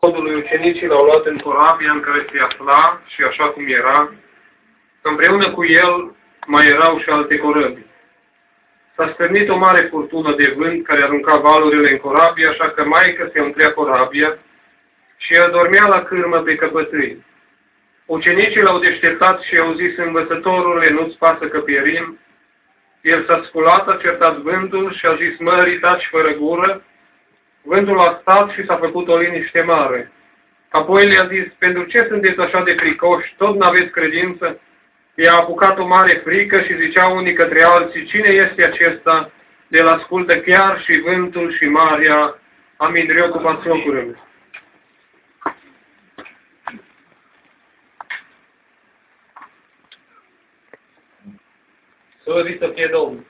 Codului ucenicii l-au luat în corabia în care se afla și așa cum era, împreună cu el mai erau și alte corăbii. S-a stârnit o mare furtună de vânt care arunca valurile în corabie, așa că maică se umplea corabia și el dormea la cârmă pe căpătâi. Ucenicii l-au deșteptat și i-au zis: Învățătorule, nu-ți pasă că pierim? El s-a sculat, a certat vântul și a zis mării: taci fără gură. Vântul a stat și s-a făcut o liniște mare. Apoi le-a zis: pentru ce sunteți așa de fricoși? Tot n-aveți credință? I-a apucat o mare frică și ziceau unii către alții: cine este acesta? De-l ascultă chiar și vântul și marea. Amin. Reocupați locurile. Slăvit să fie Domnul.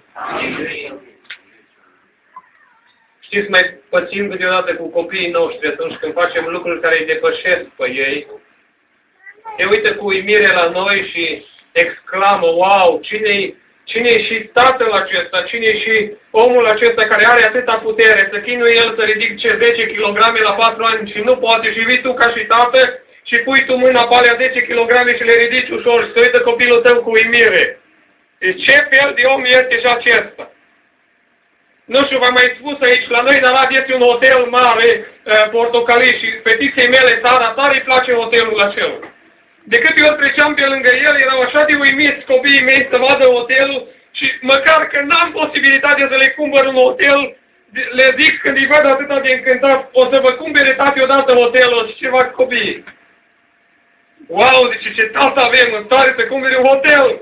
Știți, mai pățim câteodată cu copiii noștri atunci când facem lucruri care îi depășesc pe ei. Se uită cu uimire la noi și exclamă: wow, cine-i și tatăl acesta, cine-i și omul acesta care are atâta putere, să chinuie el să ridice 10 kg la 4 ani și nu poate, și vii tu ca și tată și pui tu mâna pe alea 10 kg și le ridici ușor și se uită copilul tău cu uimire. Deci ce fel de om este și acesta? Nu știu, v-am mai spus aici, la noi în Arad este un hotel mare, portocalii, și fetiței mele, Sara, tare îi place hotelul acela. De câte ori treceam pe lângă el, erau așa de uimiți copiii mei să vadă hotelul și măcar că n-am posibilitatea să le cumpăr un hotel, le zic când îi văd atâta de încântat: o să vă cumpere tati odată hotelul. Și ceva copiii: wow, deci ce tată avem, în stare să cumpere un hotel.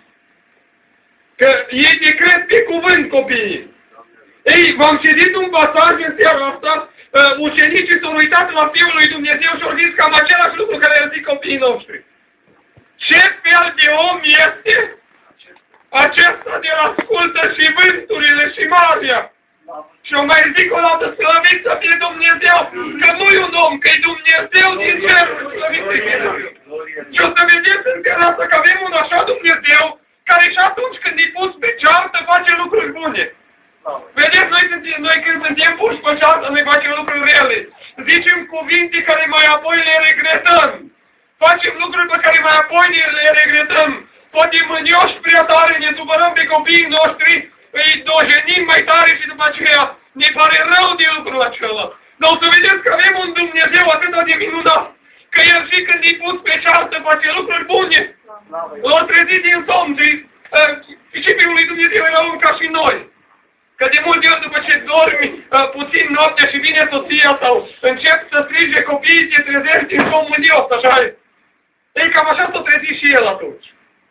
Că ei te cred pe cuvânt, copiii. Ei, v-am citit un pasaj în seara asta, ucenicii s-au uitat la Fiul lui Dumnezeu și au zis cam același lucru care le zic copiii noștri. Ce fel de om este acesta de ascultă și vânturile și marea? Și o mai zic o dată: slăvit să fie Dumnezeu, că nu-i un om, că e Dumnezeu din cer, slăvit să fie Dumnezeu. Și o să vedeți în seara asta că avem un așa Dumnezeu care și atunci când e pus pe ceartă face lucruri bune. Vedeți, noi când suntem puși pe ceartă, noi facem lucruri rele. Zicem cuvinte care mai apoi le regretăm. Facem lucruri pe care mai apoi le regretăm. Poate mânioși prea tare, ne supărăm pe copiii noștri, îi dojenim mai tare și după aceea ne pare rău de lucrul acela. Dar o să vedeți că avem un Dumnezeu atât de minunat, că El și când e pus pe ceartă face lucruri bune. L-au trezit din somn și Fiul lui Dumnezeu era un ca și noi. Că de multe ori după ce dormi puțin noaptea și vine soția sau încep să strige copiii, te trezești din somnul Dios, așa e. Ei, cam așa s-o trezi și el atunci.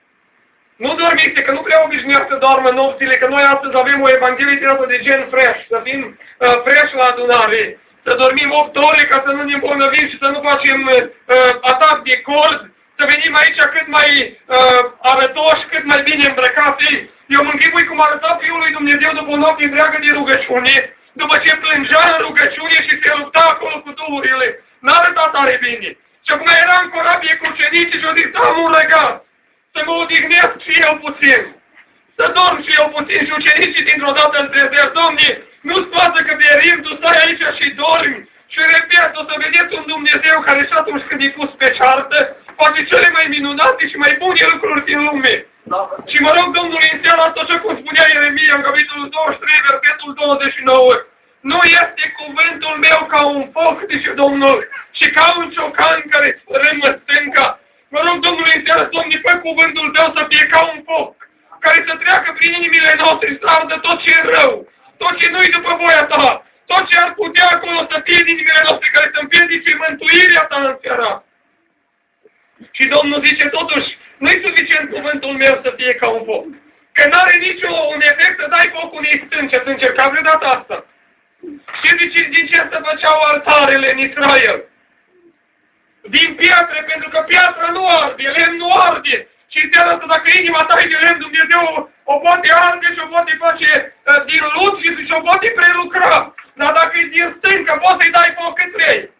Nu dormiți, că nu prea obișnuiați să doarmă nopțile, că noi astăzi avem o evanghelie din asta de gen fresh, să fim fresh la adunare, să dormim 8 ore ca să nu ne îmbolnăvim și să nu facem atac de cord, să venim aici cât mai arătoși, cât mai bine îmbrăcați. Eu mă închipui cum arăta Fiul lui Dumnezeu după o noapte întreagă de rugăciune, după ce plângea în rugăciune și se lupta acolo cu duhurile. N-a arătat tare bine. Și acum era în corabie cu ucenicii și o zis: am un regat, să mă odihnesc și eu puțin, să dorm și eu puțin. Și ucenicii dintr-o dată îl trezesc: Doamne, nu-ți pasă că pierim, tu stai aici și dormi. Și repet, o să vedeți un Dumnezeu care și atunci când e pus pe ceartă, face cele mai minunate și mai bune lucruri din lume. Și mă rog Domnului în seara asta, așa cum spunea Ieremia în capitolul 23, versetul 29, nu este cuvântul meu ca un foc, zice Domnul, și ca un ciocan care sfărâmă stânca. Mă rog Domnului în seara asta, Doamne, fă cuvântul tău să fie ca un foc, care să treacă prin inimile noastre, să ardă tot ce e rău, tot ce nu-i după voia ta, tot ce ar putea acolo să fie în inimile noastre, care să împiedice mântuirea ta în seara. Și Domnul zice totuși: nu-i suficient cuvântul meu să fie ca un foc. Că n-are niciun efect să dai foc unei stânci. Ați încercat vreodată asta? Și zice, din ce se făceau altarele în Israel? Din piatră, pentru că piatra nu arde, lemn nu arde. Și înseamnă că dacă inima ta e de lemn, Dumnezeu o poate arde și o poate face din lut și o poate prelucra. Dar dacă e din stâncă, poți să-i dai foc cât vrei.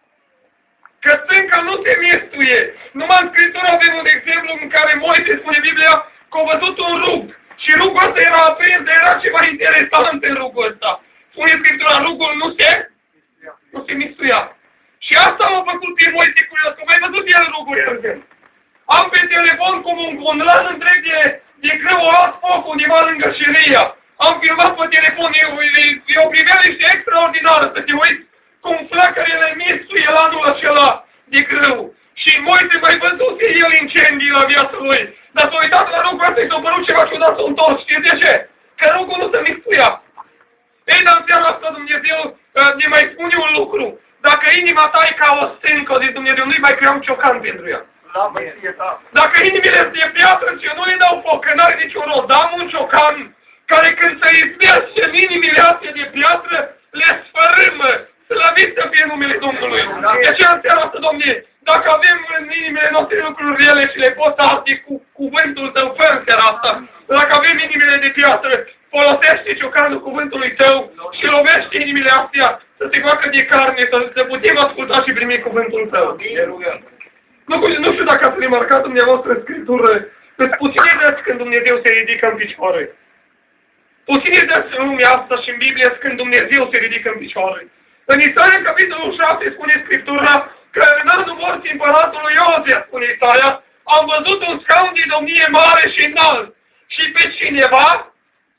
Că stânca nu se mistuie. Numai în Scriptură avem un exemplu în care Moise, spune Biblia, că a văzut un rug. Și rugul ăsta era aprins, dar era ceva interesant în rugul ăsta. Spune Scriptura, rugul nu se mistuia. Și asta m-a făcut pe Moise curios, că mai văzut el rugul. Am pe telefon cum un lan întreg de greu o ars foc undeva lângă Șeria. Am filmat pe telefon, e o priveliște extraordinară să te uiți cum flacărele mistuie lanul acela de grâu. Și Moise mai văzuse el incendii la viața lui. Dar s-a uitat la rugul ăsta și s-a părut ceva ciudat, s-a întors. Știți de ce? Că rugul nu se mistuia. Ei, dar în seara asta Dumnezeu ne mai spune un lucru. Dacă inima ta e ca o stâncă, zice Dumnezeu, nu-i mai crea un ciocan pentru ea. Dacă inimile de piatră și eu nu le dau foc, că n-are niciun rost, dar am un ciocan care când se izbește în inimile astea de piatră, le sfărâmă. Slăvit să fie numele Domnului. De aceea în seara asta, Domnule, dacă avem în inimile noastre lucruri rele și le poți arde cu cuvântul Tău, fă în seara asta. Dacă avem inimile de piatră, folosește ciocanul cuvântului Tău și lovește inimile astea să se facă de carne, să putem asculta și primi cuvântul Tău. Nu știu dacă ați remarcat dumneavoastră în Scriptură, sunt puține dăți când Dumnezeu se ridică în picioare. Puține dăți în lumea asta și în Biblie când Dumnezeu se ridică în picioare. În Isaia, în capitolul 7, spune Scriptura că în anul morții împăratului Iosea, spune Isaia, am văzut un scaun de domnie mare și înalt și pe cineva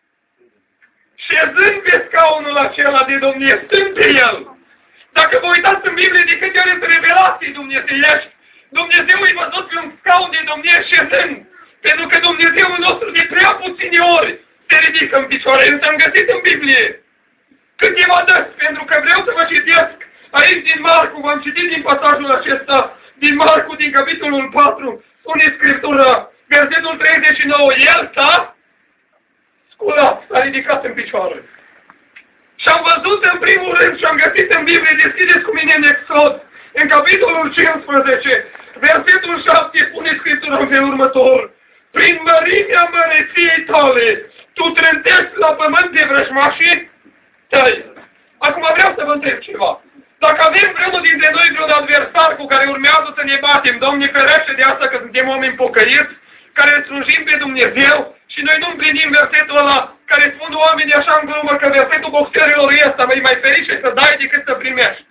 șezând pe scaunul acela de domnie, stând pe el. Dacă vă uitați în Biblie de câte ori sunt revelații dumnezeiești, Dumnezeu îi văzut pe un scaun de domnie șezând. Pentru că Dumnezeul nostru de prea puține ori se ridică în picioare. Însă am găsit în Biblie câteva dăți, pentru că vreau să vă citesc aici din Marcu, v-am citit din pasajul acesta, din Marcu, din capitolul 4, spune Scriptura, versetul 39, el s-a sculat, s-a ridicat în picioare. Și am văzut în primul rând și am găsit în Biblie, deschideți cu mine în Exod, în capitolul 15, versetul 7, spune Scriptura în felul următor, prin mărimea măreției tale, tu trântești la pământ de vrăjmașii tăi. Acum vreau să vă întreb ceva. Dacă avem vreunul dintre noi vreun adversar cu care urmează să ne batem, Doamne ferește de asta că suntem oameni pocăiți, care îl slujim pe Dumnezeu și noi nu împlinim versetul ăla care spun oamenii așa în glumă că versetul boxerilor este mai ferice să dai decât să primești.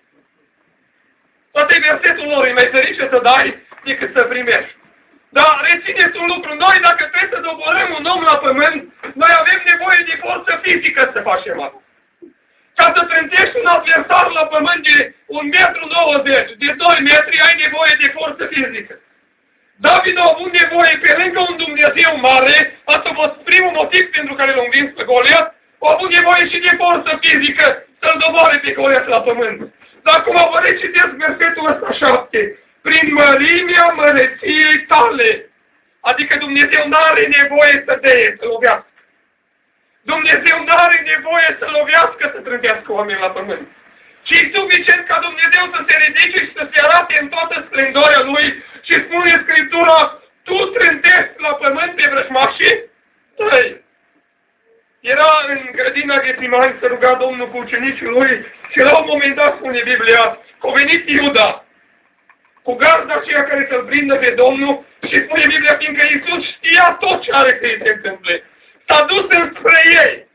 Toate versetul lor e mai ferice să dai decât să primești. Dar rețineți un lucru, noi dacă trebuie să doborâm un om la pământ, noi avem nevoie de forță fizică să facem asta. Ca să trântești un adversar la pământ de 1,90 m, de 2 metri, ai nevoie de forță fizică. David a avut nevoie, pe lângă un Dumnezeu mare, asta a fost primul motiv pentru care l-a învins pe Goliat, a avut nevoie și de forță fizică să-l doboare pe Goliat la pământ. Dar acum vă recitesc versetul ăsta 7. Prin mărimea măreției tale. Adică Dumnezeu n-are nevoie să deie, să lovească. Dumnezeu n-are nevoie să lovească, să trântească oamenii la pământ. Și e suficient ca Dumnezeu să se ridice și să se arate în toată splendoarea Lui și spune Scriptura, tu trântești la pământ pe vrăjmașii tăi. Era în grădina Ghețimani să ruga Domnul cu ucenicii Lui și la un moment dat, spune Biblia, a venit Iuda cu garda aceea care să-L prindă pe Domnul și spune Biblia, fiindcă Iisus știa tot ce are să-i se întâmple. S-a dus înspre ei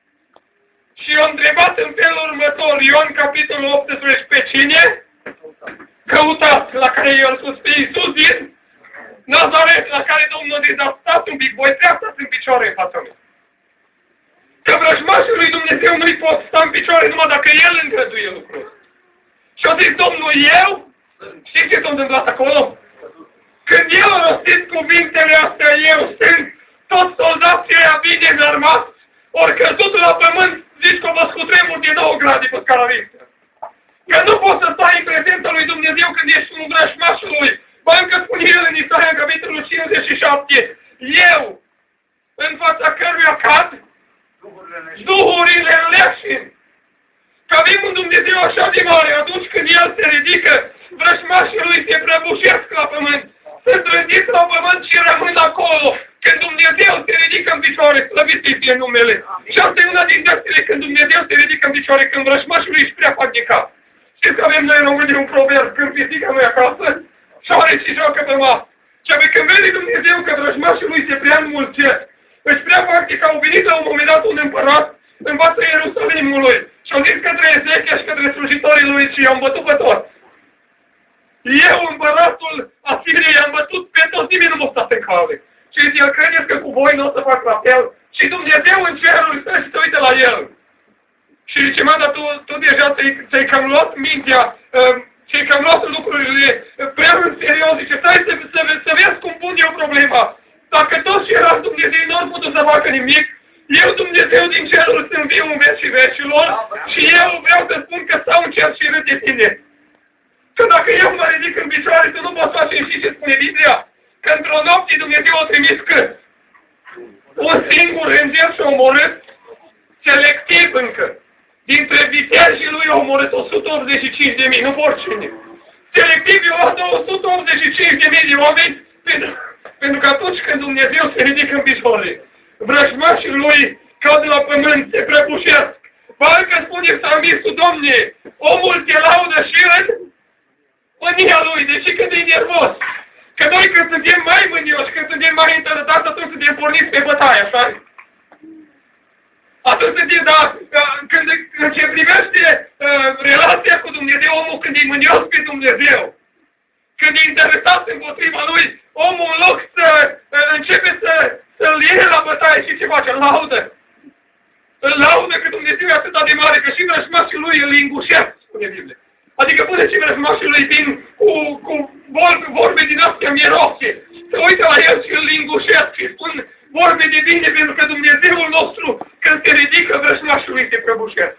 și i-a întrebat în felul următor, Ioan capitolul 18, pe cine? Căutați, la care i-a spus pe Iisus din Nazaret, la care Domnul a zis, stați un pic, voi prea stați în picioare în fața mea. Că vrăjmașii lui Dumnezeu nu-i pot sta în picioare numai dacă El îngăduie lucrul. Și a zis Domnul, eu? Știți ce s-a întâmplat acolo? Când El a rostit cuvintele astea, eu sunt, toți soldații ăia bine înarmați, ori căzut la pământ, zici că o vă scutremur de 9 grade pe scara Richter. Că nu poți să stai în prezența lui Dumnezeu când ești un vrăjmașul lui. Ba încă spune El în Isaia, în capitolul 57, eu, în fața căruia cad, duhurile înleșin. Că avem un Dumnezeu așa de mare, atunci când El se ridică, vrăjmașii Lui se prăbușesc la pământ, se trântiți la pământ și rămân acolo. Când Dumnezeu se ridică în picioare, slăvit-i fie numele. Și asta e una din dățile când Dumnezeu se ridică în picioare, când vrăjmașii Lui își prea fac de cap. Știți că avem noi români un proverb, când pisica nu e acasă, șoare și joacă pe masă. Și apoi când vede Dumnezeu că vrăjmașii Lui se prea înmulțesc, își prea fac de că au venit la un moment dat un împărat în fața Ierusalimului și au zis către Ezechia și către slujitorii lui și i-am bătut pe toți. Eu, împăratul Asiriei, am bătut pe toți, nimeni nu m-a stat în cale. Și el credeți că cu voi nu o să fac la fel? Și Dumnezeu în cerul stă și se uită la el. Și zice, mă, dar tu deja ți-ai cam luat mintea, ți-ai cam luat lucrurile prea în serios. Zice, stai să vezi cum pun eu problema. Dacă toți erați Dumnezeu nu au putut să facă nimic, eu, Dumnezeu din cerul, sunt viu în vecii vecilor și eu vreau să spun că stau în cer și râd de tine. Că dacă eu mă ridic în picioare, tu nu poți face și ce spune Biblia. Că într-o noapte Dumnezeu a trimis cât? Un singur înger și-a omorât selectiv încă. Dintre vitejii lui a omorât 185.000, nu oricine. Selectiv i-a luat 185.000 de oameni, pentru că atunci când Dumnezeu se ridică în picioare, vrăjmașii lui cad la pământ, se prăbușesc. Parcă spune psalmistul, Domne, omul te laudă și râd mânia lui, deși când e nervos. Că noi când suntem mai mânioși, când suntem mai interesați, atunci suntem porniți pe bătaie, așa? Atunci suntem, da, când ce privește relația cu Dumnezeu, omul când e mânios pe Dumnezeu, când e interesat împotriva lui, omul în loc să începe să-l iei la bătaie și ce face? Îl laudă. Îl laudă că Dumnezeu e atât de mare, că și vrăjmașii lui îl lingușesc, spune Biblia. Adică până și vrăjmașii lui vin cu vorbe din astea miroase. Se uită la el și îl lingușesc și spun vorbe de bine, pentru că Dumnezeul nostru, când se ridică, vrăjmașii lui se prăbușesc.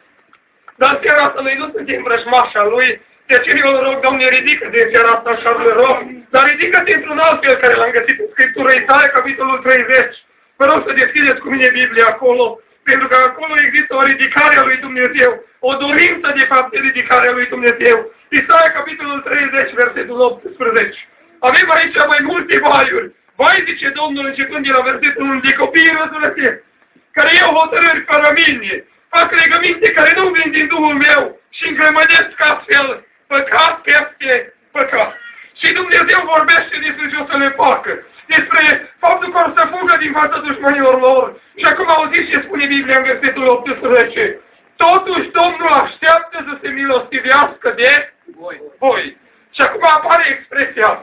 Dar seara asta noi nu suntem vrăjmașa lui, de aceea eu îl rog, Doamne, ridică din seara asta așa îl rog, dar ridică-te într-un alt fel care l-am găsit în Scriptură, Isaia, capitolul 30. Vă rog să deschideți cu mine Biblia acolo, pentru că acolo există o ridicare a lui Dumnezeu, o dorință de fapt de ridicare a lui Dumnezeu. Isaia, capitolul 30, versetul 18. Avem aici mai multe vaiuri. Vai, zice Domnul, începând de la versetul 1, de copiii răzvrătiți, care iau hotărâri fără mine, fac legăminte care nu vin din Duhul meu și îngrămădesc astfel păcat peste păcat. Și Dumnezeu vorbește despre ce o să le facă, despre faptul că o să fugă din fața dușmanilor lor. Și acum auziți ce spune Biblia în versetul 18. Totuși Domnul așteaptă să se milostivească de voi. Și acum apare expresia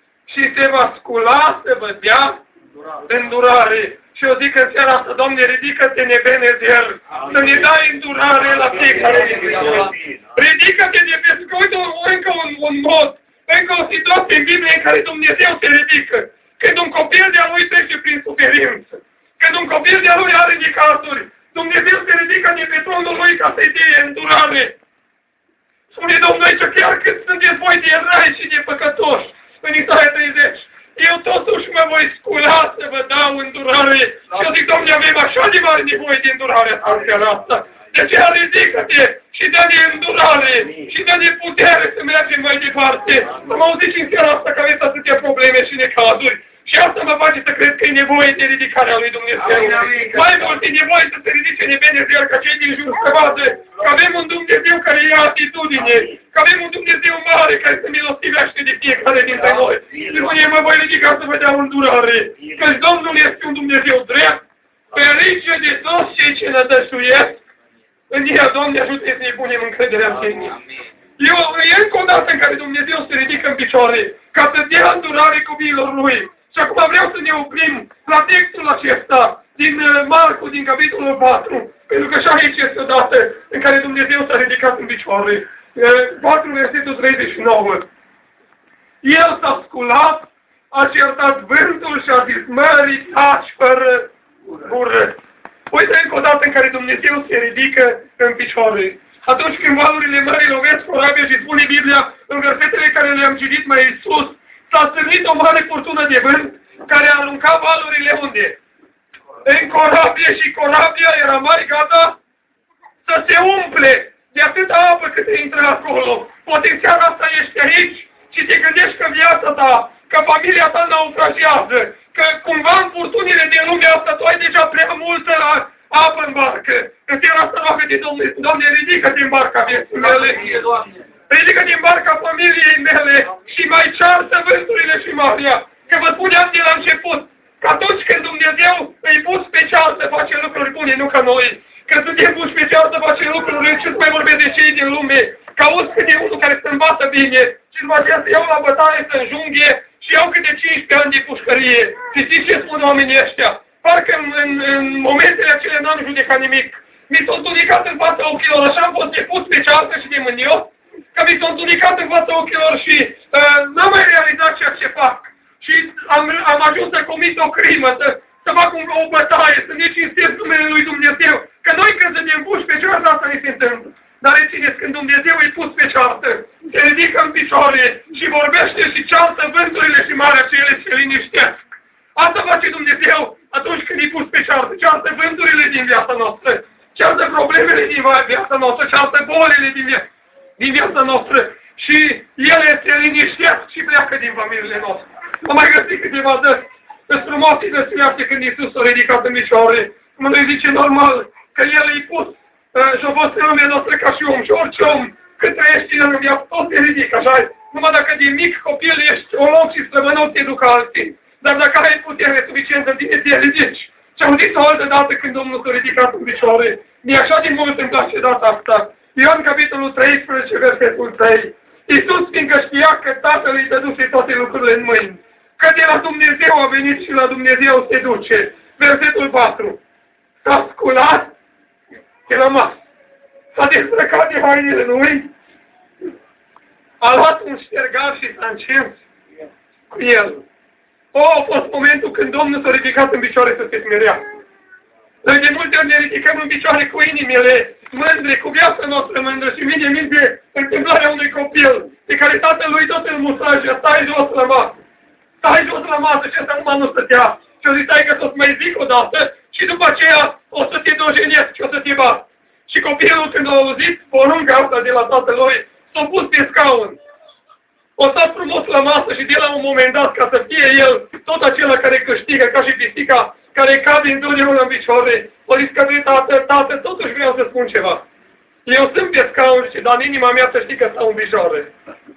și se va scula să vă dea îndurare. Și eu zic în seara asta, Doamne, ridică-te Nebenezer, să ne dai îndurare la fiecare dintre noi. Ridică-te de pe, că uite încă un mod, încă o situație în Biblie în care Dumnezeu se ridică. Când un copil de-a lui trece prin suferință, când un copil de-a lui are necazuri, Dumnezeu se ridică de pe tronul lui ca să-i dea îndurare. Spune Domnul aici, chiar cât sunteți voi de rai și de păcătoși, în Isaia 30, eu totuși mă voi scula să vă dau îndurare. Și eu zic, Domnule, avem așa de mare nevoie de îndurare în seara asta. De aceea ridică-te și dă-ne îndurare și dă-ne putere să mergem mai departe. Am auzit și în seara asta că aveți atâtea probleme și necazuri. Și asta mă face să cred că e nevoie de ridicarea lui Dumnezeu. Mai mult e nevoie să se ridice Nebenezer ca cei din jur să vadă că avem un Dumnezeu care ia atitudine, că avem un Dumnezeu mare care se milostivește de fiecare dintre noi. Și spune, mă voi ridica să vă dea îndurare, căci Domnul este un Dumnezeu drept, ferice de toți cei ce nădășuiesc. În ea, Doamne, ajută să ne punem încrederea în Tine. E încă o dată în care Dumnezeu se ridică în picioare ca să dea îndurare copiilor Lui. Și acum vreau să ne oprim la textul acesta din Marcu, din capitolul 4, pentru că și aici este o dată în care Dumnezeu s-a ridicat în picioare. 4, versetul 39. El s-a sculat, a certat vântul și a zis, mării, taci fără gură. Uite încă o dată în care Dumnezeu se ridică în picioare. Atunci când valurile mării lovesc corabia și spune Biblia în versetele care le-am citit mai sus, s-a stârnit o mare furtună de vânt care a aruncat valurile unde? În corabie și corabia era mai gata să se umple de atâta apă cât intră acolo. Poate în seara asta ești aici și te gândești că viața ta, că familia ta naufragează, că cumva în furtunile din lumea asta tu ai deja prea multă apă în barcă. În seara asta roagă de Domnul, Doamne, ridică-te în barca vieții mele. Ridică-te în barca familiei mele și mai ceartă vânturile și marea. Că vă spuneam de la început, că atunci când Dumnezeu îi pus pe ceartă face lucruri bune, nu ca noi. Că suntem puși pe ceartă, face lucruri, ce mai vorbesc de cei din lume, că auzi câte unul care se învață bine și după aceea să iau la bătaie, să înjunghe și iau câte 15 ani de pușcărie. Și știți ce spun oamenii ăștia? Parcă în momentele acelea n-am judecat nimic. Mi s-a întunecat în fața ochilor, așa am fost nepus pe ceartă și de mânios, că mi s-a întunecat în fața ochilor și n-am mai realizat ceea ce fac. Și am ajuns să comit o crimă, să fac o bătaie, să ne cinstesc numele lui Dumnezeu. Că noi când suntem puși pe ceartă, asta ne se întâmplă. Dar rețineți, când Dumnezeu îi pus pe ceartă, se ridică în picioare și vorbește și ceartă vânturile și marea cele se liniștesc. Asta face Dumnezeu atunci când îi pus pe ceartă. Ceartă vânturile din viața noastră, ceartă problemele din viața noastră, ceartă bolile din viața noastră. Și ele se liniștesc și pleacă din familiile noastre. Am mai găsit câteva dăți. Îți frumoase dățuiaște când Iisus s-a ridicat în picioare. Cum noi zice normal că El îi pus și a fost în lumea noastră ca și om. Și orice om, când trăiești în viață, tot se ridică, așa -i. Numai dacă din mic copil ești o loc și slăbănot, te duc alții. Dar dacă ai putere suficientă în tine, te ridici. Și am zis o altă dată când Domnul s-a ridicat în picioare. Mi-e așa de mult îmi place data asta. Ioan capitolul 13, versetul 3. Iisus, fiindcă știa că Tatăl îi dăduse toate lucrurile în mâini, că de la Dumnezeu a venit și la Dumnezeu se duce. Versetul 4. S-a sculat de la masă. S-a dezbrăcat de hainele lui. A luat un ștergar și s-a încins cu el. A fost momentul când Domnul s-a ridicat în picioare să se smerea. Noi de multe ori ne ridicăm în picioare cu inimile mândre, cu viața noastră mândră și vine minte întâmplarea unui copil pe care tatăl lui tot îl musajă, stai jos la masă. Stai jos la masă și ăsta numai nu stătea. Și o zis, stai că să-ți mai zic o dată și după aceea o să te dojenesc și o să te bat. Și copilul când a auzit porunca asta de la tatălui, s-a pus pe scaun. O stat frumos la masă și de la un moment dat, ca să fie el tot acela care câștigă, ca și pisica care cade întotdeauna în picioare, o zis că tată, totuși vreau să spun ceva. Eu sunt pe scaun și dar în inima mea să știi că stau în picioare.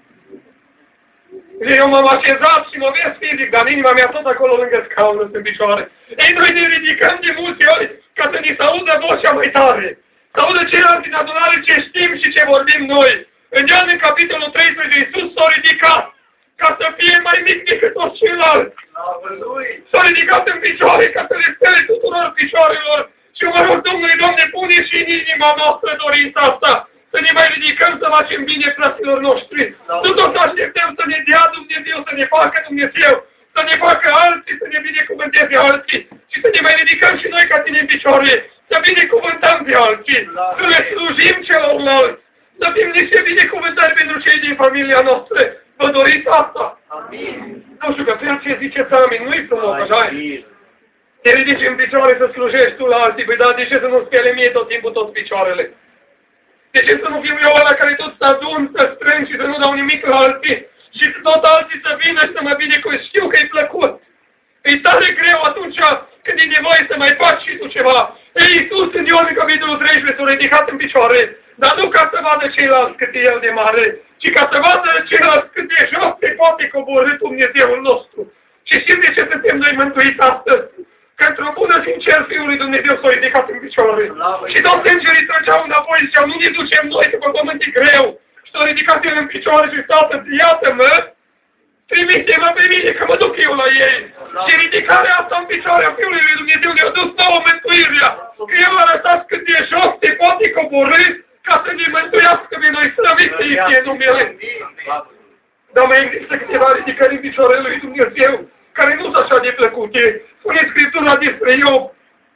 Eu m-am așezat și mă vezi fizic, dar în inima mea tot acolo lângă scaun sunt în picioare. Ei, noi ne ridicăm de multe ori ca să ni se audă vocea mai tare. Să audă ceilalți din adunare ce știm și ce vorbim noi. În Ioan, în capitolul 13, Iisus s-a ridicat ca să fie mai mic decât toți ceilalți. S-a ridicat în picioare ca să le spele tuturor picioarelor. Și mă rog, Domnule, Doamne, pune și în inima noastră dorința asta. Să ne mai ridicăm să facem bine fraților noștri. Nu tot să așteptăm să ne dea Dumnezeu, să ne facă Dumnezeu, să ne facă alții, să ne binecuvânteze alții. Și să ne mai ridicăm și noi ca tine în picioare. Să binecuvântăm pe alții. Să le slujim celorlalți. Să fim niște binecuvântări pentru cei din familia noastră. Vă doriți asta? Amin. Nu știu că fel ce ziceți amin, nu-i frumos, așa -i? Te ridici în picioare să slujești tu la alții. Păi da, de ce să nu spele mie tot timpul toți picioarele? De ce să nu fiu eu ăla care tot să adun, să strâng și să nu dau nimic la alții? Și tot alții să vină și să mă binecuvânteze. Știu că e plăcut. E tare greu atunci când e nevoie să mai faci și tu ceva. Ei, Iisus în Ioan, în capitolul 13, s-a ridicat în picioare. Dar nu ca să vadă ceilalți cât e El de mare, ci ca să vadă ceilalți cât de jos se poate coborî Dumnezeul nostru. Și știm de ce suntem noi mântuiți astăzi. Că într-o bună sincer Fiul lui Dumnezeu s-a ridicat în picioare. Și toți îngerii trăgeau înapoi și ziceau, nu ne ducem noi, că pe pământ e greu. Și s-a ridicat El în picioare și Tatăl, iată-mă, trimite-mă pe mine, că mă duc eu la ei. Și ridicarea asta în picioare a Fiului lui Dumnezeu ne-a dus nouă mântuirea. Că El a arătat cât de jos se poate coborî ca să ne mântuiască pe noi, slăvit să fie numele. Dar mai există câteva ridicări în picioarele lui Dumnezeu, care nu sunt așa de plăcute. Spune Scriptura despre Iov,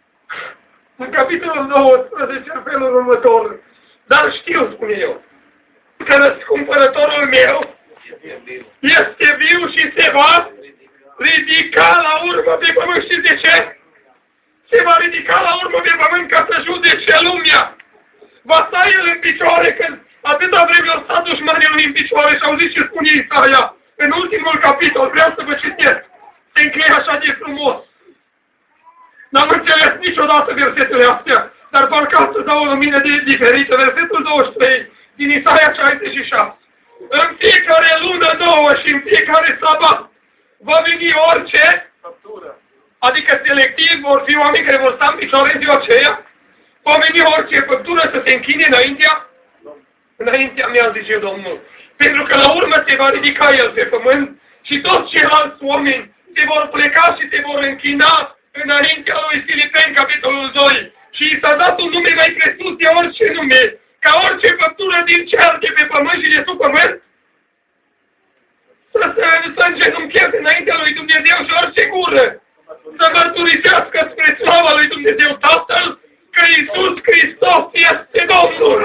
în capitolul 19, în felul următor. Dar știu, spune eu, că răscumpărătorul meu este viu și se va ridica la urmă pe pământ. Știți de ce? Se va ridica la urmă pe pământ ca să judece lumea. Va sta El în picioare când atâta vreme au stat dușmanii Lui în picioare și au zis ce spune Isaia. În ultimul capitol, vreau să vă citesc. Se încheie așa de frumos. N-am înțeles niciodată versetele astea, dar parcă astăzi dau o lumină diferită. Versetul 23 din Isaia 66. În fiecare lună nouă și în fiecare sabat va veni orice, adică selectiv vor fi oameni care vor sta în picioare în ziua aceea, Va veni orice făptură să se închine înaintea mea, zice Domnul. Pentru că la urmă se va ridica El pe pământ și toți ceilalți oameni se vor pleca și se vor închina înaintea lui. Filipeni, capitolul 2. Și i s-a dat un nume mai presus de orice nume, ca orice făptură din cer, de pe pământ și de sub pământ, să îngenuncheze înaintea lui Dumnezeu și orice gură să mărturisească spre slava lui Dumnezeu Tatăl că Iisus Hristos este Domnul.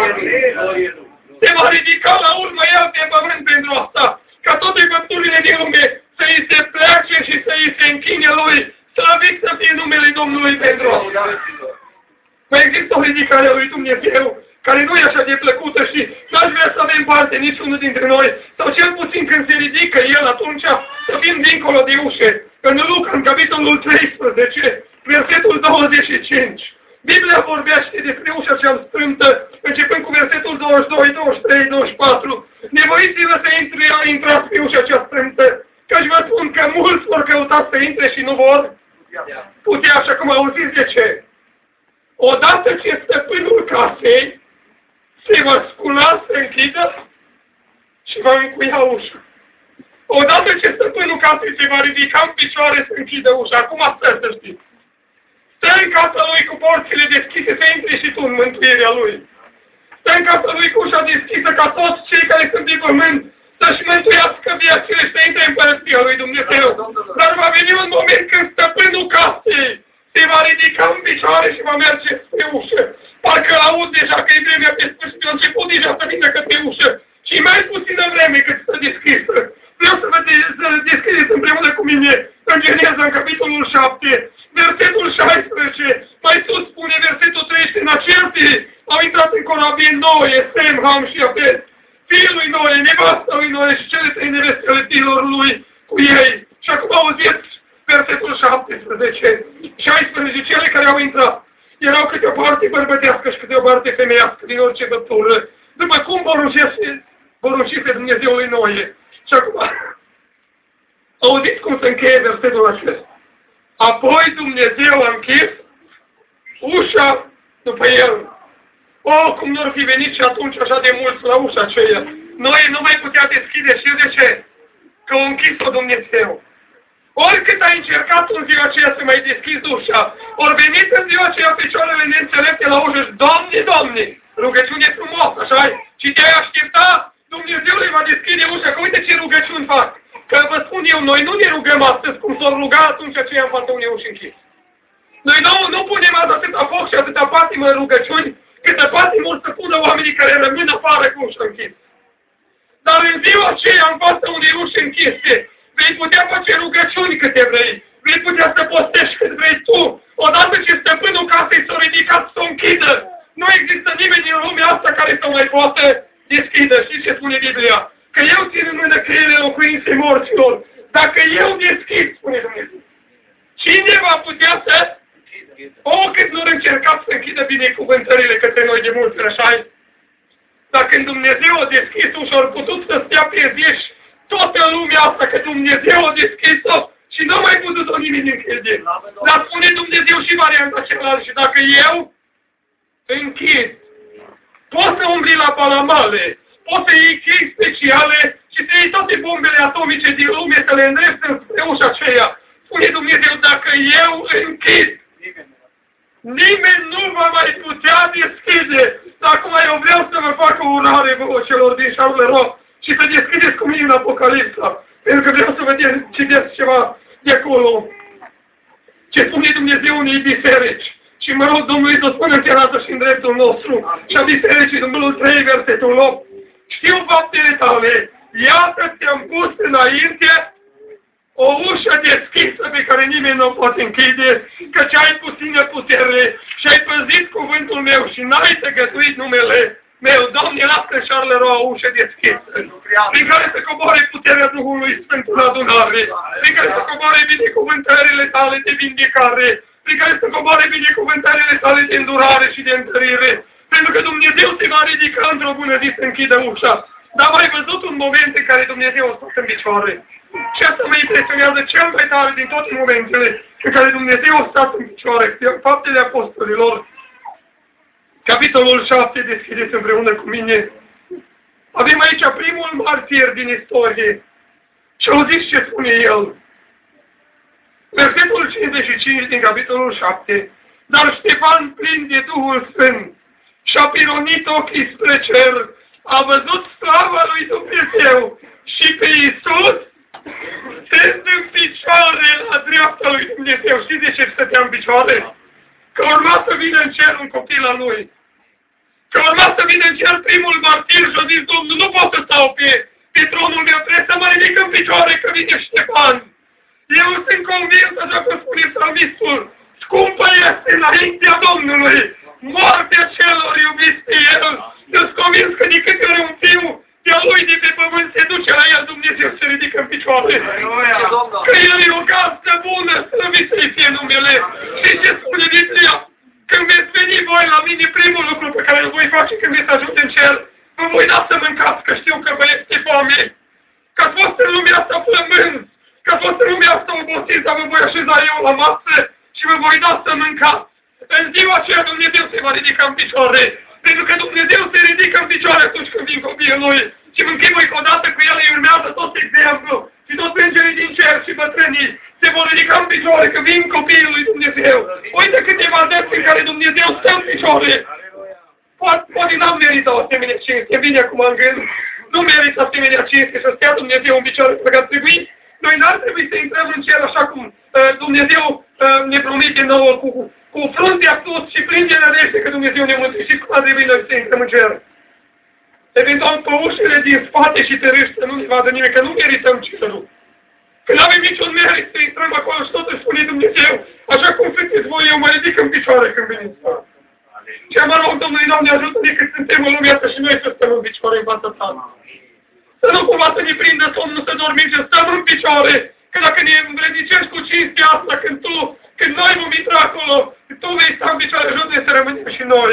Se va ridica la urmă El pe pământ pentru asta, ca toate făpturile din lume să îi se plece și să îi se închine Lui. Slăvit să fie numele Domnului pentru asta. Mai există o ridicare a lui Dumnezeu care nu e așa de plăcută și n-aș vrea să avem parte niciunul dintre noi, sau cel puțin când se ridică El, atunci să fim dincolo de ușe. În Luca, în capitolul 13, versetul 25, Biblia vorbește despre ușa cea strâmtă, începând cu versetul 22, 23, 24. Nevoiți-vă să intrați pe ușa cea strâmtă, căci vă spun că mulți vor căuta să intre și nu vor putea, așa cum auziți de ce. Odată ce stăpânul casei se va scula, se închidă și va încuia ușa. Odată ce stăpânul casei se va ridica în picioare, se închidă ușa. Acum stă, să știți. Stă în casa lui cu porțile deschise, să intri și tu în mântuirea lui. Stă în casa lui cu ușa deschisă, ca toți cei care sunt pe pământ să-și mântuiască viețile și să intre în Împărăția lui Dumnezeu. Dar va veni un moment când stăpânul casei se va ridica în picioare și va merge spre ușă. Parcă aud deja că e vremea pe sfârșit, a început deja să vină către ușă. Și mai puțină vreme cât să deschisă. Vreau să vă deschideți împreună cu mine în Geneza, în capitolul 7, versetul 16. Mai sus spune versetul 13. În acea zi au intrat în corabie Noe, Sem, Ham și Afet, fiul lui Noe, nevasta lui Noe și cele trei neveste ale fiilor lui cu ei. Și acum auziți versetul 17, 16, cele care au intrat erau câte o parte bărbătească și câte o parte femeiască din orice făptură, după cum poruncise Dumnezeului Noe. Și acum, auziți cum se încheie versetul acesta. Apoi Dumnezeu a închis ușa după el. O, cum nu ar fi venit și atunci așa de mulți la ușa aceea. Noe nu mai putea deschide. Și de ce? Că o închis-o Dumnezeu. Oricât ai încercat în ziua aceea să mai deschizi ușa, ori venit în ziua aceea picioarele neînțelepte la ușă și Doamne, Doamne, rugăciune frumoasă, așa și te-ai aștepta, Dumnezeu le va deschide ușa, că uite ce rugăciuni fac. Că vă spun eu, noi nu ne rugăm astăzi cum s-o ruga atunci aceea în fața unei uși închis. Noi nu punem azi atâta foc și atâta patimă în rugăciuni, câtă patimă să pună oamenii care rămân afară cu ușa închis. Dar în ziua aceea, în fața unei uși închise, vei putea face rugăciuni câte vrei. Vei putea să postești cât vrei tu. Odată ce stăpânul casei s-a ridicat să o închidă, nu există nimeni din lumea asta care să mai poată deschidă. Știți ce spune Biblia? Că eu țin în mână cheile locuinței morților. Dacă eu deschid, spune Dumnezeu, cine va putea să... O, cât nu încercat să închidă binecuvântările către noi de multe, așa-i? Dar când Dumnezeu a deschis ușa, au putut să stea pe zi toată lumea asta, că Dumnezeu a deschis-o și nu mai putut-o nimeni închide. Dar spune Dumnezeu și varianta cealaltă. Și dacă eu închid, poți să umbli la palamale, poți să iei chei speciale și să iei toate bombele atomice din lume, să le îndrepți spre ușa aceea. Spune Dumnezeu, dacă eu închid, nimeni nu va mai putea deschide. Dar acum eu vreau să vă fac o urare vouă celor din Charleroi și să deschideți cu mine în Apocalipsa. Pentru că vreau să vedeți, citeți ceva de acolo. Ce spune Dumnezeu unei biserici. Și mă rog Domnului să spună chiar asta și în dreptul nostru. Și a bisericii numărul 3, versetul 8. Știu faptele tale, iată ți-am pus înainte o ușă deschisă pe care nimeni nu o poate închide, căci ai puțină putere și ai păzit cuvântul meu și n-ai tăgătuit numele meu. Doamne, lasă în Charleroi o ușă deschisă, prin care să coboare puterea Duhului Sfânt în adunare, prin care să coboare binecuvântările tale de vindecare, prin care să coboare binecuvântările tale de îndurare și de întărire, pentru că Dumnezeu se va ridica într-o bună zi să închidă ușa. Dar am mai văzut un moment în care Dumnezeu a stat în picioare. Și asta mă impresionează cel mai tare din toate momentele în care Dumnezeu a stat în picioare. Faptele Apostolilor, Capitolul 7, deschideți împreună cu mine. Avem aici primul martir din istorie. Și auziți ce spune el. Versetul 55 din capitolul 7. Dar Ștefan, plin de Duhul Sfânt, și-a pironit ochii spre cer, a văzut slava lui Dumnezeu și pe Iisus stând în picioare la dreapta lui Dumnezeu. Știți de ce stătea în picioare? Că urma să vină în cer un copil al lui. Că urma să vină în cer primul martir și a zis, Domnul, nu pot să stau pe tronul meu, trebuie să mă ridic în picioare că vine Ștefan. Eu sunt convins, așa cum spune psalmistul, scumpă este înaintea Domnului moartea celor iubiți pe El. Eu-s convins că de câte ori un fiu de-a lui de pe pământ se duce la el, Dumnezeu se ridică în picioare. Că El e o gazdă bună, slăvit să-i fie numele. Și ce spune Biblia? Când veți veni voi la mine, primul lucru pe care îl voi face când veți ajunge în cer, vă voi da să mâncați, că știu că vă este foame. Că ați fost în lumea asta flămânzi, că ați fost în lumea asta obosiți, dar vă voi așeza eu la masă și vă voi da să mâncați. În ziua aceea Dumnezeu se va ridica în picioare. Pentru că Dumnezeu se ridică în picioare atunci când vin copiii Lui. Și mă închipui că odată cu El îi urmează tot exemplu. Și toți îngerii din cer și bătrânii se vor ridica în picioare când vin copiii Lui Dumnezeu. Uite câteva dăți în care Dumnezeu stă în picioare. Poate n-am meritat o asemenea cinste. Vine acum în gând. Nu merită asemenea cinste să stea Dumnezeu în picioare. Pentru că ar trebui, noi n-ar trebui să intrăm în cer așa cum Dumnezeu ne promite nouă cu fruntea sus și plin de nădejde că Dumnezeu ne mântuie. Și cum ar trebui noi să intrăm în cer? Eventual pe ușile din spate și tărâși să nu ne vadă nimeni, că nu merităm cerul. Că nu avem niciun merit să intrăm acolo și totuși spune Dumnezeu, așa cum sunteți voi, eu mă ridic în picioare când veniți. Și mă rog, Domnului, Doamne, ajută decât suntem în lumea asta și noi să stăm în picioare în fața Ta. Să nu cumva să ne prindă somnul, să dormim și să stăm în picioare. Că dacă ne învrednicești cu cinstea asta, când noi vom intra acolo, Tu vei sta în picioare, ajută-ne să rămânem și noi.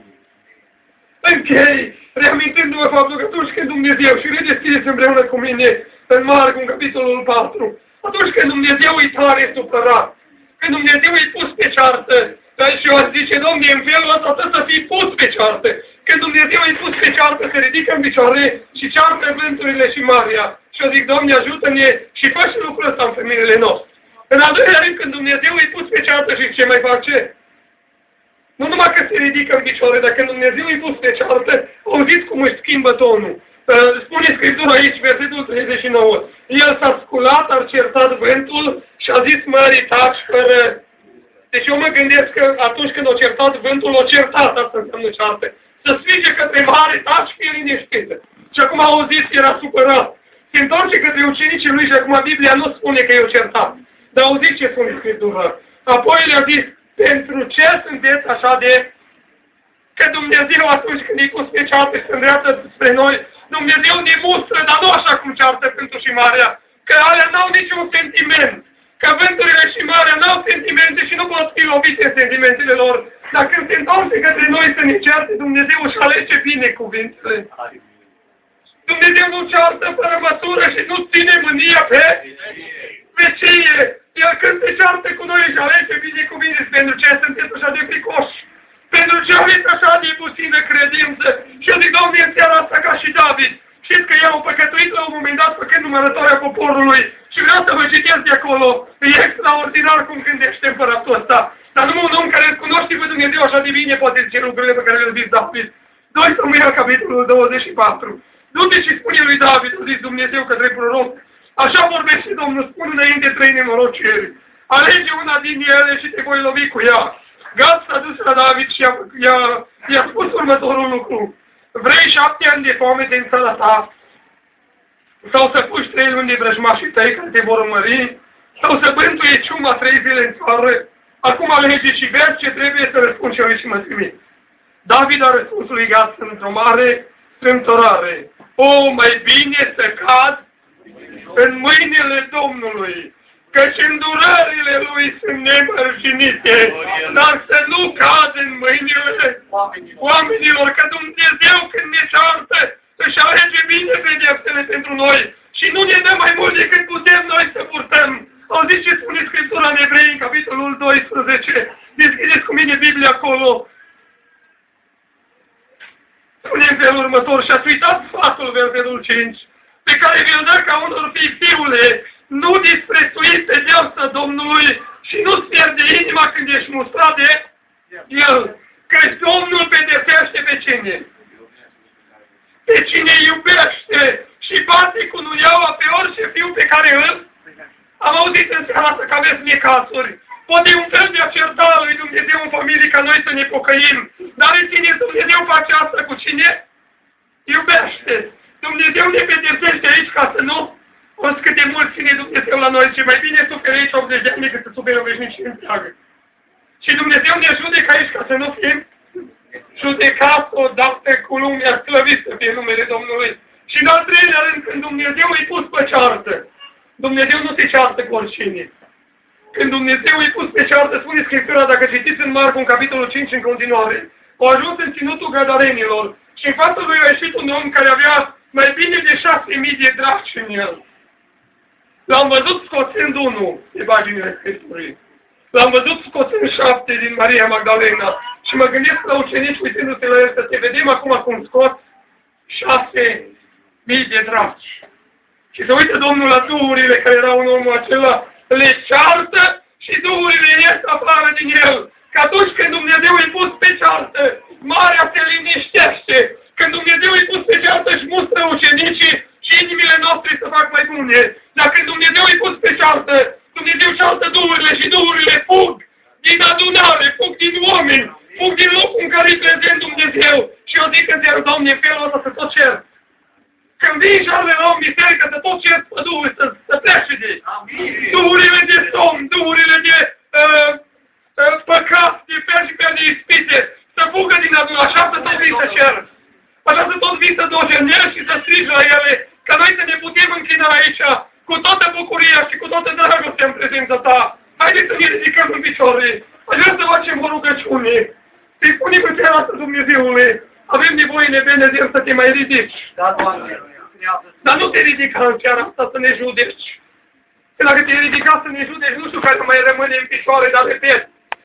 Închei, reamintindu-vă faptul că atunci când Dumnezeu, și redeschideți împreună cu mine în Marcu, în capitolul 4, atunci când Dumnezeu îi tare supărat, când Dumnezeu îi pus pe ceartă, și eu aș zice, Dom'le, în felul ăsta trebuie să fii pus pe ceartă. Când Dumnezeu îi pus pe ceartă, se ridică în picioare și ceartă vânturile și marea. Și eu zic, Doamne, ajută-ne și fă și lucrul ăsta în familiile noastre. În al doilea rând, când Dumnezeu îi pus pe ceartă și ce mai face? Nu numai că se ridică în picioare, dar când Dumnezeu îi pus pe ceartă, auziți cum își schimbă tonul. Spune Scriptura aici, versetul 39. El s-a sculat, a certat vântul și a zis mării, taci fără... Deci eu mă gândesc că atunci când o certat vântul, o certat, asta înseamnă ceartă. Să strige către mare, taci, fie liniștită. Și acum auziți că era supărat. Se întoarce către ucenicii lui și acum Biblia nu spune că e o certat. Dar auziți ce spune Scriptura. Apoi le-a zis, pentru ce sunteți așa de... Că Dumnezeu atunci când îi pus pe ceartă și se îndreaptă spre noi, Dumnezeu ne mustră, dar nu așa cum ceartă vântul și marea. Că alea n-au niciun sentiment. Că vânturile și marea n-au sentimente și nu pot fi lovite în sentimentele lor. Dar când se întoarce către noi să ne cearte, Dumnezeu își alege bine cuvintele. Dumnezeu nu ceartă fără măsură și nu ține mânia pe vecie. El când se ceartă cu noi își alege bine cuvinte. Pentru ce sunteți așa de fricoși? Pentru ce aveți așa de puțină credință? Și eu zic, Doamne, în seara asta ca și David. Știți că i-au păcătuit la un moment dat făcând numărătoarea poporului. Și vreau să vă citesc de acolo. E extraordinar cum gândește împăratul ăsta. Dar numai un om care îl cunoaște pe Dumnezeu așa de bine poate zice lucrurile pe care le-a zis David. 2 Samuel, capitolul 24. Du-te și spune lui David, a zis Dumnezeu către proroc. Așa vorbește Domnul, spun înainte 3 nenorociri. Alege una din ele și te voi lovi cu ea. Gad s-a dus la David și i-a spus următorul lucru. Vrei 7 ani de foame din țara ta? Sau să puși 3 luni de vrăjmașii tăi care te vor urmări? Sau să bântuie ciuma 3 zile în țară? Acum alege și vezi ce trebuie să răspund și eu și mă trimit. David a răspuns lui Gad într-o mare strâmtorare. O, mai bine să cad în mâinile Domnului, căci îndurările Lui sunt nemărginite, dar să nu cad în mâinile oamenilor, că Dumnezeu când ne ceartă își alege bine pedepsele pentru noi și nu ne dă mai mult decât putem noi să purtăm. Auziți ce spune Scriptura în Evrei, în capitolul 12. Deschideți cu mine Biblia acolo. spune în felul următor, și-ați uitat sfatul, versetul 5, pe care vi-l dă ca unor fii, fiule, nu disprețui pedeapsa Domnului și nu-ți pierde inima când ești mustrat de El. Că Domnul pedepsește pe cine? Pe cine iubește și bate cu nuiaua pe orice fiu pe care îl... Am auzit în seara asta că aveți necazuri. Poate e un fel de a certa lui Dumnezeu în familie ca noi să ne pocăim. Dar rețineți, Dumnezeu face asta cu cine? Iubește. Dumnezeu ne pedepsește aici ca să nu... O să cât de mult ține Dumnezeu la noi și mai bine suferi aici 80 de ani decât să suferi o veșnicie întreagă. Și Dumnezeu ne judecă aici ca să nu fim judecați odată cu lumea, slăvit să fie numele Domnului. Și în al treilea rând, când Dumnezeu îi pus pe ceartă, Dumnezeu nu se ceartă cu oricine. Când Dumnezeu îi pus pe ceartă, spune Scriptura, dacă citiți în Marcu, în capitolul 5 în continuare, au ajuns în ținutul Gadarenilor și în fața lui a ieșit un om care avea mai bine de 6.000 de draci în el. L-am văzut scoțând unul de paginile Scripturii. L-am văzut scoțând 7 din Maria Magdalena. Și mă gândesc la ucenici uitându-se la el să te vedem acum cum scot 6.000 de draci. Și se uită Domnul la duhurile care erau în omul acela, le ceartă și duhurile ies afară din el. Că atunci când Dumnezeu îi pus pe ceartă, marea se liniștește. Când Dumnezeu îi pus pe ceartă, își mustră ucenicii și inimile noastre să fac mai bune. Dar când Dumnezeu îi pus pe ceartă, Dumnezeu ceartă duhurile și duhurile fug din adunare, fug din oameni, fug din locul în care îi prezent Dumnezeu. Și eu zic în ziarul, Doamne, în felul ăsta să tot cer. Când vii șarle la o biserică, să tot cer pe Duhul, să plece de duhurile de somn, duhurile de păcat, de pe de ispite, să fugă din adunare, așa să tot vii să cer. Așa să tot vii să dojenești și să strigi la ele, ca noi să ne putem închina aici, cu toată bucuria și cu toată dragostea în prezența ta. Haideți să ne ridicăm în picioare. Aș vrea să facem o rugăciune. Să-i spunem în seara asta, Dumnezeule, avem nevoie nebenezeu să te mai ridici. Da, Doamne. Dar nu te ridica în seara asta să ne judeci. Că dacă te ridica să ne judeci, nu știu care mai rămâne în picioare, dar repet,